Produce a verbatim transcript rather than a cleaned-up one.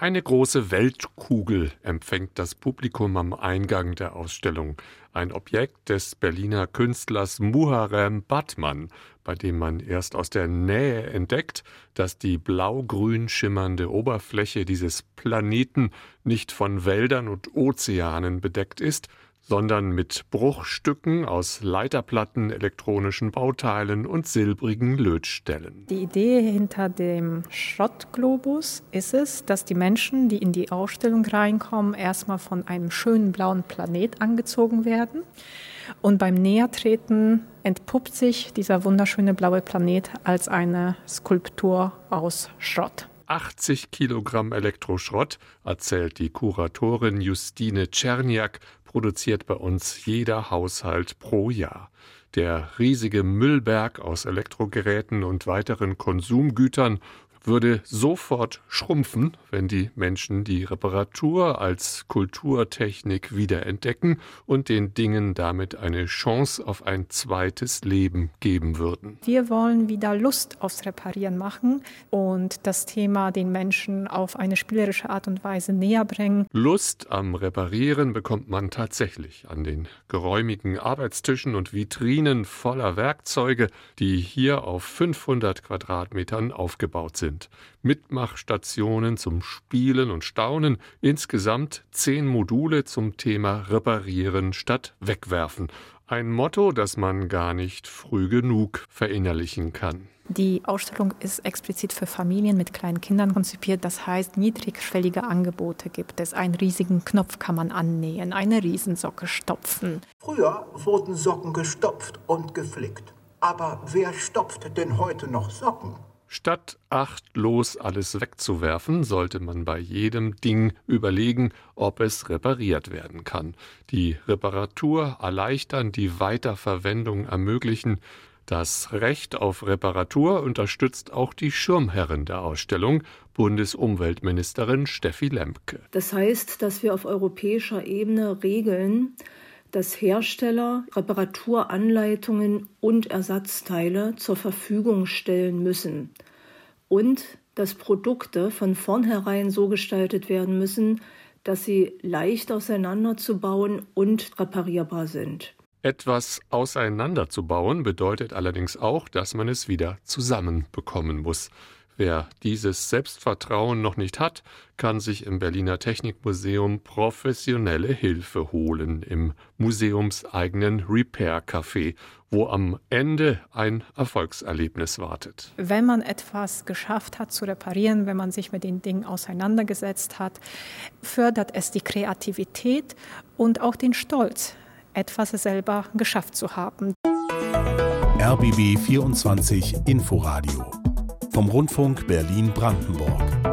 Eine große Weltkugel empfängt das Publikum am Eingang der Ausstellung. Ein Objekt des Berliner Künstlers Muharrem Batman, bei dem man erst aus der Nähe entdeckt, dass die blau-grün schimmernde Oberfläche dieses Planeten nicht von Wäldern und Ozeanen bedeckt ist, sondern mit Bruchstücken aus Leiterplatten, elektronischen Bauteilen und silbrigen Lötstellen. Die Idee hinter dem Schrottglobus ist es, dass die Menschen, die in die Ausstellung reinkommen, erstmal von einem schönen blauen Planet angezogen werden. Und beim Nähertreten entpuppt sich dieser wunderschöne blaue Planet als eine Skulptur aus Schrott. achtzig Kilogramm Elektroschrott, erzählt die Kuratorin Justine Czerniak, produziert bei uns jeder Haushalt pro Jahr. Der riesige Müllberg aus Elektrogeräten und weiteren Konsumgütern würde sofort schrumpfen, wenn die Menschen die Reparatur als Kulturtechnik wiederentdecken und den Dingen damit eine Chance auf ein zweites Leben geben würden. Wir wollen wieder Lust aufs Reparieren machen und das Thema den Menschen auf eine spielerische Art und Weise näher bringen. Lust am Reparieren bekommt man tatsächlich an den geräumigen Arbeitstischen und Vitrinen voller Werkzeuge, die hier auf fünfhundert Quadratmetern aufgebaut sind. Mitmachstationen zum Spielen und Staunen, insgesamt zehn Module zum Thema Reparieren statt Wegwerfen. Ein Motto, das man gar nicht früh genug verinnerlichen kann. Die Ausstellung ist explizit für Familien mit kleinen Kindern konzipiert. Das heißt, niedrigschwellige Angebote gibt es. Einen riesigen Knopf kann man annähen, eine Riesensocke stopfen. Früher wurden Socken gestopft und geflickt. Aber wer stopft denn heute noch Socken? Statt achtlos alles wegzuwerfen, sollte man bei jedem Ding überlegen, ob es repariert werden kann. Die Reparatur erleichtern, die Weiterverwendung ermöglichen. Das Recht auf Reparatur unterstützt auch die Schirmherrin der Ausstellung, Bundesumweltministerin Steffi Lemke. Das heißt, dass wir auf europäischer Ebene regeln, dass Hersteller Reparaturanleitungen und Ersatzteile zur Verfügung stellen müssen und dass Produkte von vornherein so gestaltet werden müssen, dass sie leicht auseinanderzubauen und reparierbar sind. Etwas auseinanderzubauen bedeutet allerdings auch, dass man es wieder zusammenbekommen muss. Wer dieses Selbstvertrauen noch nicht hat, kann sich im Berliner Technikmuseum professionelle Hilfe holen im museumseigenen Repair-Café, wo am Ende ein Erfolgserlebnis wartet. Wenn man etwas geschafft hat zu reparieren, wenn man sich mit den Dingen auseinandergesetzt hat, fördert es die Kreativität und auch den Stolz, etwas selber geschafft zu haben. R B B vierundzwanzig Inforadio vom Rundfunk Berlin-Brandenburg.